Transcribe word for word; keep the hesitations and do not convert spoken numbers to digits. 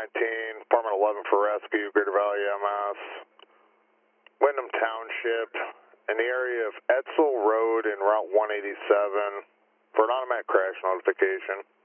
nineteen, Department eleven for rescue, Greater Valley E M S, Wyndham Township, in the area of Edsel Road and Route one eighty-seven for an automatic crash notification.